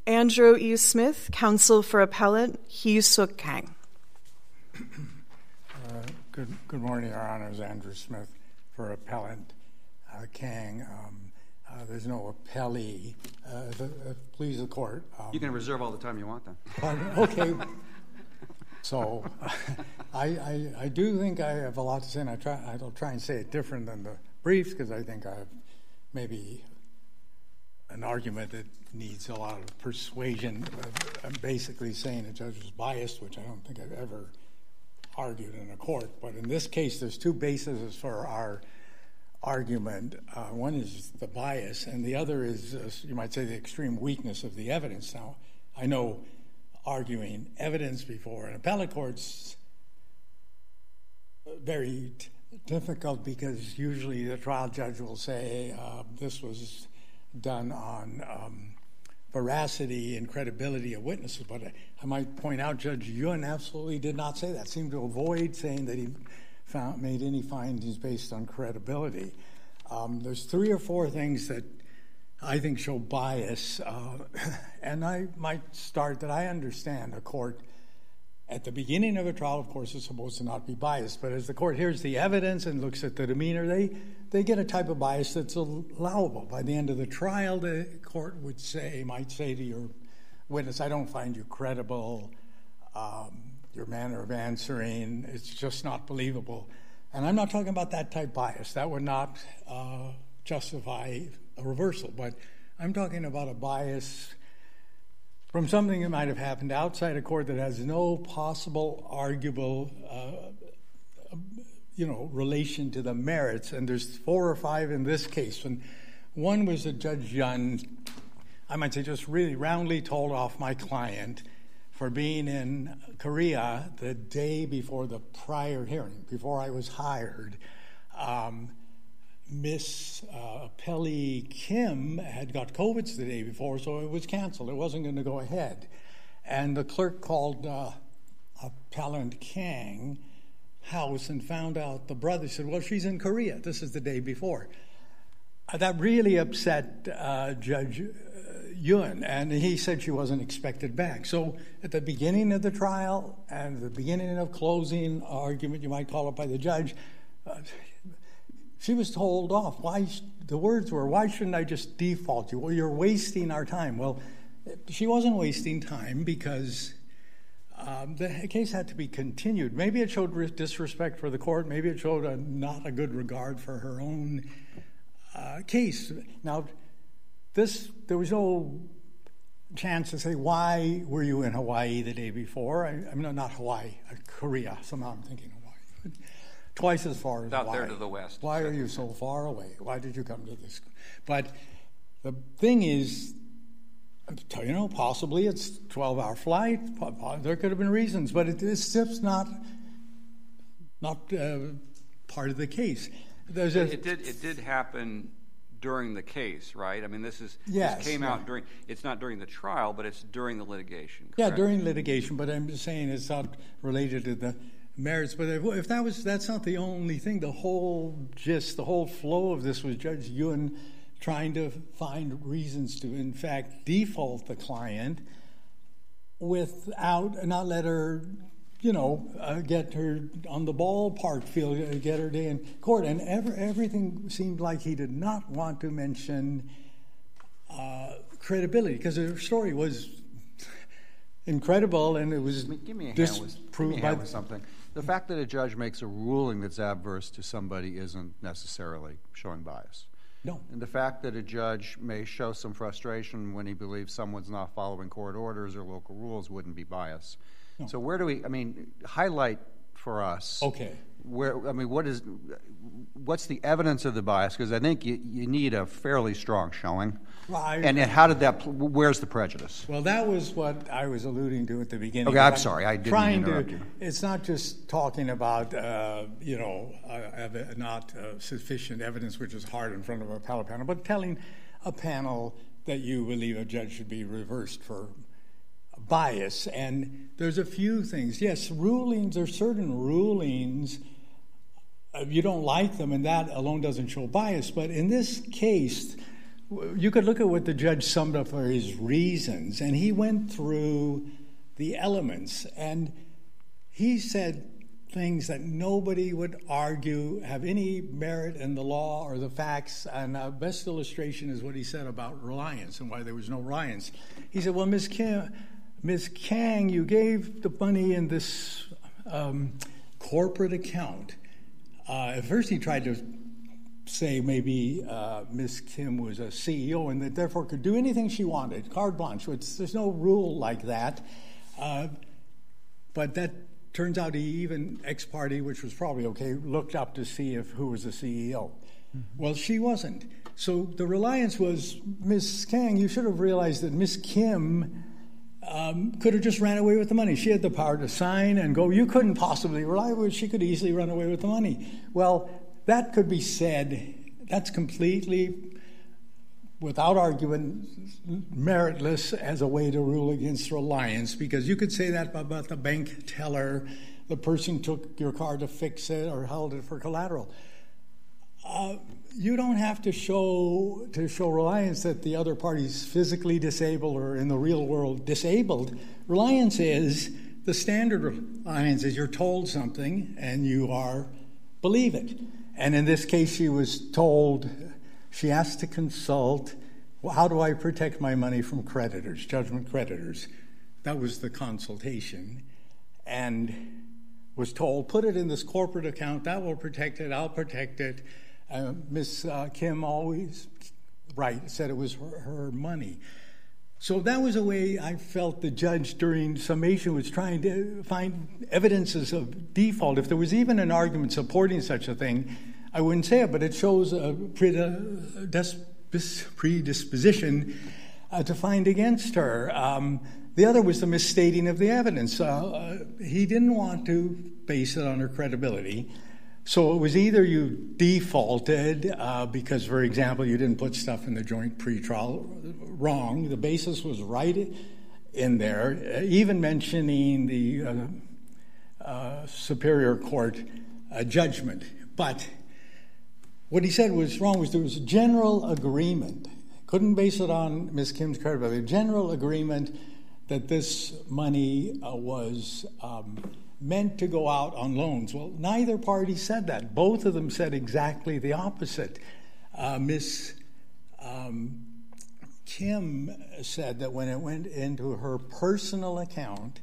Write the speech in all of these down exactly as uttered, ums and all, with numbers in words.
Andrew E. Smith, counsel for appellant Hee Suk Kang. Uh, good, good morning, Your Honors. Andrew Smith for appellant uh, Kang. Um, uh, there's no appellee. Uh, the, uh, please, the court. Um, you can reserve all the time you want, then. Pardon? Okay. So, uh, I, I I do think I have a lot to say, and I try I'll try and say it different than the briefs because I think I have maybe an argument that needs a lot of persuasion. I'm basically saying a judge is biased, which I don't think I've ever argued in a court. But in this case, there's two bases for our argument. Uh, one is the bias, and the other is, uh, you might say, the extreme weakness of the evidence. Now, I know arguing evidence before an appellate court's very t- difficult because usually the trial judge will say uh, this was done on um, veracity and credibility of witnesses. But I, I might point out Judge Yun absolutely did not say that. Seemed to avoid saying that he found, made any findings based on credibility. Um, there's three or four things that I think show bias, uh, and I might start that I understand a court at the beginning of a trial, of course, is supposed to not be biased, but as the court hears the evidence and looks at the demeanor, they, they get a type of bias that's allowable. By the end of the trial, the court would say, might say to your witness, I don't find you credible, um, your manner of answering, it's just not believable. And I'm not talking about that type of bias. That would not uh, justify a reversal, but I'm talking about a bias from something that might have happened outside a court that has no possible arguable, uh, you know, relation to the merits. And there's four or five in this case. And one was that Judge Yun, I might say, just really roundly told off my client for being in Korea the day before the prior hearing, before I was hired. Um, Miss uh, Pelly Kim had got COVID the day before, so it was canceled. It wasn't going to go ahead. And the clerk called uh, Appellant Kang house and found out the brother said, well, she's in Korea. This is the day before. Uh, that really upset uh, Judge uh, Yun, and he said she wasn't expected back. So at the beginning of the trial and the beginning of closing argument, you might call it by the judge, uh, she was told off. Why? The words were, why shouldn't I just default you? Well, you're wasting our time. Well, she wasn't wasting time because um, the case had to be continued. Maybe it showed disrespect for the court. Maybe it showed a, not a good regard for her own uh, case. Now, this there was no chance to say, why were you in Hawaii the day before? I, I mean, not Hawaii, uh, Korea. Somehow I'm thinking Hawaii. Twice as far as out why. there to the west. Why are you so far away? Why did you come to this? But the thing is, you know, possibly it's a twelve-hour flight. There could have been reasons, but it is just not not uh, part of the case. There's a, it did. It did happen during the case, right? I mean, this is yes, this came yeah. out during. It's not during the trial, but it's during the litigation. Correct? Yeah, during litigation. But I'm just saying it's not related to the merits. But if, if that was, that's not the only thing. The whole gist, the whole flow of this was Judge Yun trying to find reasons to, in fact, default the client without, not let her, you know, uh, get her on the ballpark field, uh, get her day in court. And ever, everything seemed like he did not want to mention uh, credibility, because her story was incredible, and it was give me a disproved hand with, give me a by hand with something. The fact that a judge makes a ruling that's adverse to somebody isn't necessarily showing bias. No. And the fact that a judge may show some frustration when he believes someone's not following court orders or local rules wouldn't be bias. No. So where do we, I mean, highlight for us. Okay. Where, I mean, what is, what's the evidence of the bias? Because I think you, you need a fairly strong showing. Well, I, and, and how did that, where's the prejudice? Well, that was what I was alluding to at the beginning. Okay, I'm, I'm sorry, I didn't trying interrupt to, you. It's not just talking about, uh, you know, uh, not uh, sufficient evidence, which is hard in front of a appellate panel, but telling a panel that you believe a judge should be reversed for bias. And there's a few things. Yes, rulings, there are certain rulings, uh, you don't like them, and that alone doesn't show bias. But in this case, you could look at what the judge summed up for his reasons, and he went through the elements, and he said things that nobody would argue have any merit in the law or the facts, and the best illustration is what he said about reliance and why there was no reliance. He said, well, Miz Kim, Miz Kang, you gave the money in this um, corporate account. Uh, at first he tried to say maybe uh, Miz Kim was a C E O and that therefore could do anything she wanted, carte blanche. It's, there's no rule like that. Uh, but that turns out he even ex parte, which was probably okay, looked up to see if who was the C E O. Mm-hmm. Well, she wasn't. So the reliance was, Miz Kang, you should have realized that Miz Kim um, could have just ran away with the money. She had the power to sign and go. You couldn't possibly rely on her. She could easily run away with the money. Well, that could be said. That's completely, without argument, meritless as a way to rule against reliance, because you could say that about the bank teller, the person took your car to fix it or held it for collateral. Uh, you don't have to show to show reliance that the other party's physically disabled or in the real world disabled. Reliance is, the standard reliance is you're told something and you are believe it. And in this case, she was told, she asked to consult, well, how do I protect my money from creditors, judgment creditors? That was the consultation. And was told, put it in this corporate account, that will protect it, I'll protect it. Uh, Miz Uh, Kim always, right, said it was her, her money. So that was a way I felt the judge during summation was trying to find evidences of default. If there was even an argument supporting such a thing, I wouldn't say it, but it shows a predisposition uh, to find against her. Um, the other was the misstating of the evidence. Uh, uh, he didn't want to base it on her credibility. So it was either you defaulted uh, because, for example, you didn't put stuff in the joint pretrial wrong. The basis was right in there, even mentioning the uh, uh, Superior Court uh, judgment. But what he said was wrong was there was a general agreement. Couldn't base it on Miz Kim's credibility. A general agreement that this money uh, was um, meant to go out on loans. Well, neither party said that. Both of them said exactly the opposite. Uh, Miz Um, Kim said that when it went into her personal account,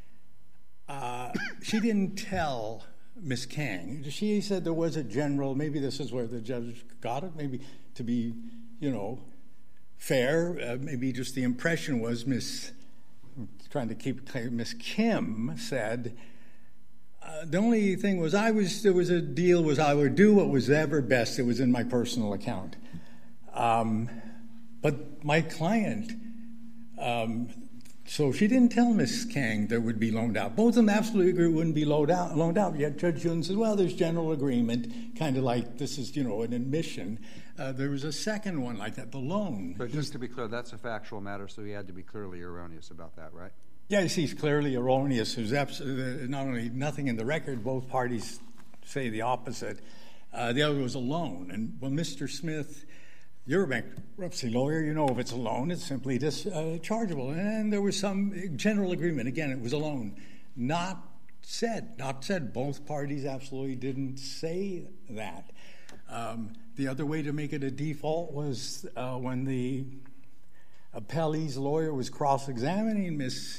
uh, she didn't tell Miz Kang. She said there was a general, maybe this is where the judge got it, maybe to be, you know, fair, uh, maybe just the impression was Miz, trying to keep clear, Miz Kim said, Uh, the only thing was I was there was a deal was I would do what was ever best. It was in my personal account. Um, but my client, um, so she didn't tell Miz Kang there would be loaned out. Both of them absolutely agree it wouldn't be loaned out. Loaned out. Yet Judge Yun said, well, there's general agreement, kind of like this is, you know, an admission. Uh, there was a second one like that, the loan. But just to be clear, that's a factual matter, so he had to be clearly erroneous about that, right? Yes, he's clearly erroneous. There's absolutely not only nothing in the record, both parties say the opposite. Uh, the other was a loan. And well, Mister Smith, you're a bankruptcy lawyer. You know if it's a loan, it's simply dischargeable. And there was some general agreement. Again, it was a loan. Not said. Not said. Both parties absolutely didn't say that. Um, the other way to make it a default was uh, when the appellee's lawyer was cross-examining Miz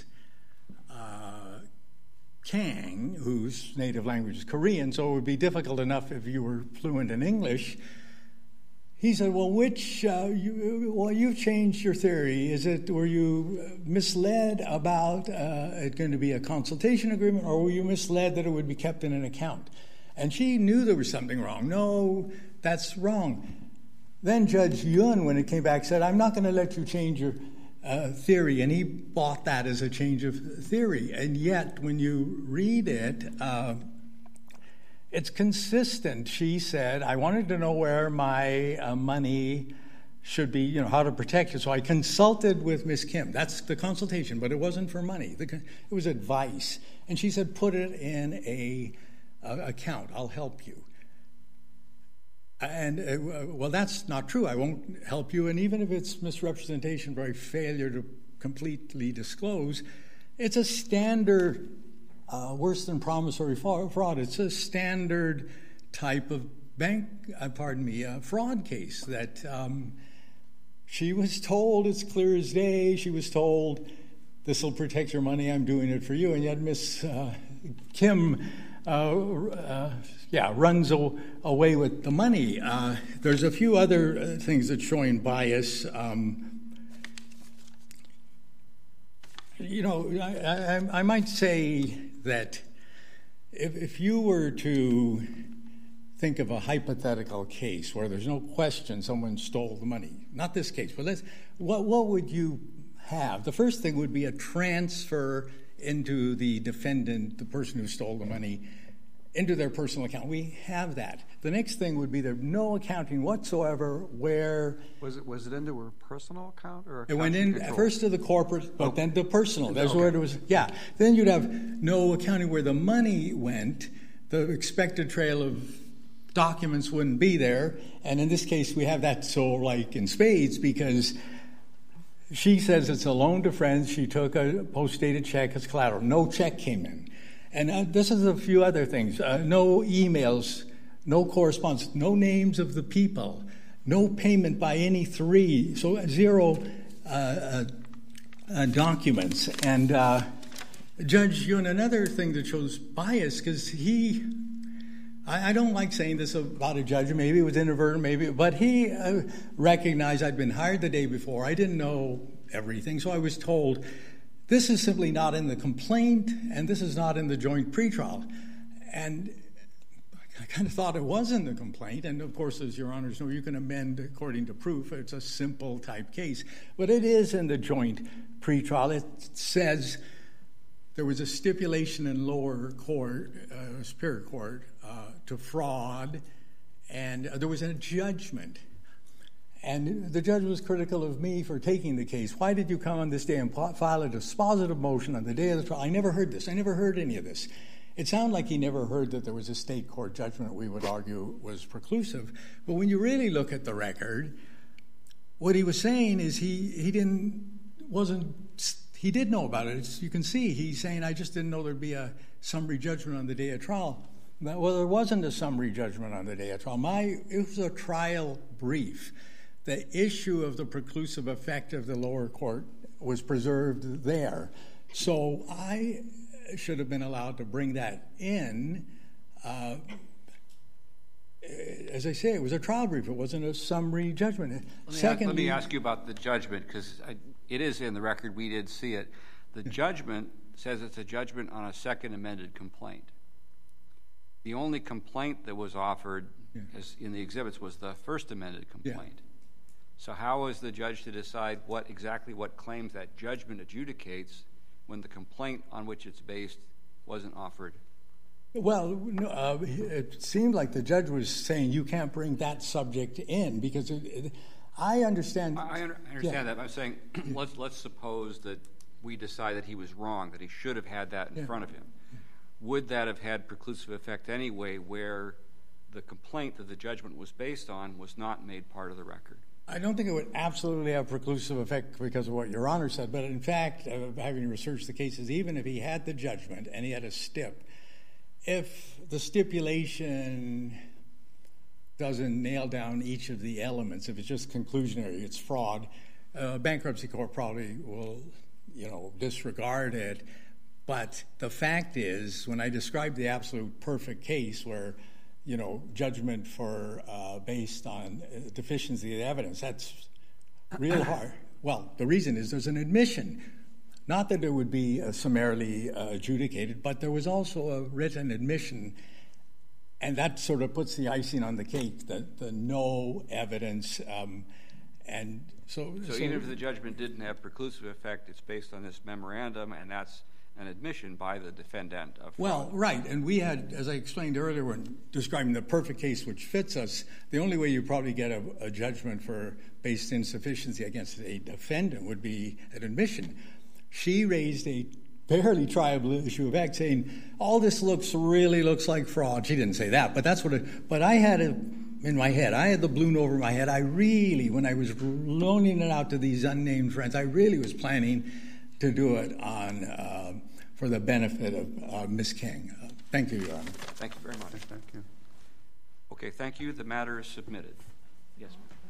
Uh, Kang, whose native language is Korean, so it would be difficult enough if you were fluent in English. He said, well, which, uh, you, well, you've changed your theory. Is it, were you misled about uh, it going to be a consultation agreement, or were you misled that it would be kept in an account? And she knew there was something wrong. No, that's wrong. Then Judge Yun, when it came back, said, I'm not going to let you change your Uh, theory, and he bought that as a change of theory. And yet, when you read it, uh, it's consistent. She said, I wanted to know where my uh, money should be, you know, how to protect it. So I consulted with Miz Kim. That's the consultation, but it wasn't for money. The, it was advice. And she said, put it in a uh, account. I'll help you. And, uh, well, that's not true. I won't help you. And even if it's misrepresentation by failure to completely disclose, it's a standard, uh, worse than promissory fraud, it's a standard type of bank, uh, pardon me, uh, fraud case that um, she was told, it's clear as day, she was told, this will protect your money, I'm doing it for you. And yet Miss uh, Kim, uh, uh, yeah, runs a- away with the money. Uh, there's a few other uh, things that showing bias. Um, you know, I, I, I might say that if, if you were to think of a hypothetical case where there's no question someone stole the money, not this case, but let's, what, what would you have? The first thing would be a transfer into the defendant, the person who stole the money, into their personal account. We have that. The next thing would be there's no accounting whatsoever where... Was it was it into her personal account? Or it went in control? First to the corporate, but oh. then the personal. That's okay. where it was, yeah. Then you'd have no accounting where the money went. The expected trail of documents wouldn't be there. And in this case, we have that so like in spades because she says it's a loan to friends. She took a post-dated check as collateral. No check came in. And uh, this is a few other things. Uh, no emails, no correspondence, no names of the people, no payment by any three, so zero uh, uh, uh, documents. And uh, Judge Yun, another thing that shows bias, because he, I, I don't like saying this about a judge, maybe it was inadvertent, maybe, but he uh, recognized I'd been hired the day before. I didn't know everything, so I was told, this is simply not in the complaint, and this is not in the joint pretrial. And I kind of thought it was in the complaint, and of course, as Your Honors know, you can amend according to proof. It's a simple type case. But it is in the joint pretrial. It says there was a stipulation in lower court, uh, Superior Court, uh, to fraud, and there was a judgment. And the judge was critical of me for taking the case. Why did you come on this day and file a dispositive motion on the day of the trial? I never heard this. I never heard any of this. It sounded like he never heard that there was a state court judgment we would argue was preclusive. But when you really look at the record, what he was saying is he, he didn't, wasn't, he did know about it. It's, you can see he's saying, I just didn't know there'd be a summary judgment on the day of trial. Well, there wasn't a summary judgment on the day of trial. My, it was a trial brief. The issue of the preclusive effect of the lower court was preserved there. So I should have been allowed to bring that in. Uh, as I say, it was a trial brief. It wasn't a summary judgment. Let me, Secondly, ask, let me ask you about the judgment, because it is in the record. We did see it. The judgment says it's a judgment on a second amended complaint. The only complaint that was offered yeah. as in the exhibits was the first amended complaint. Yeah. So how is the judge to decide what exactly what claims that judgment adjudicates when the complaint on which it's based wasn't offered? Well, uh, it seemed like the judge was saying you can't bring that subject in because it, it, I understand. I, I understand yeah. that. I'm saying let's let's suppose that we decide that he was wrong, that he should have had that in yeah. front of him. Would that have had preclusive effect anyway, where the complaint that the judgment was based on was not made part of the record? I don't think it would absolutely have preclusive effect because of what Your Honor said, but in fact, uh, having researched the cases, even if he had the judgment and he had a stip, if the stipulation doesn't nail down each of the elements, if it's just conclusionary, it's fraud, uh, bankruptcy court probably will, you know, disregard it. But the fact is, when I described the absolute perfect case where you know, judgment for uh, based on deficiency of evidence. That's real hard. Well, the reason is there's an admission. Not that it would be uh, summarily uh, adjudicated, but there was also a written admission, and that sort of puts the icing on the cake, the, the no evidence. Um, and so, so, so even if the judgment didn't have preclusive effect, it's based on this memorandum, and that's an admission by the defendant of fraud. Well, right, and we had, as I explained earlier when describing the perfect case which fits us, the only way you probably get a, a judgment for based insufficiency against a defendant would be an admission. She raised a barely triable issue of fact saying, all this looks really looks like fraud. She didn't say that, but that's what it, but I had a, in my head. I had the balloon over my head. I really, when I was loaning it out to these unnamed friends, I really was planning to do it on uh, for the benefit of uh, Miz King. Uh, thank you, Your Honor. Thank you very much. Thank you. Okay, thank you. The matter is submitted. Yes, ma'am.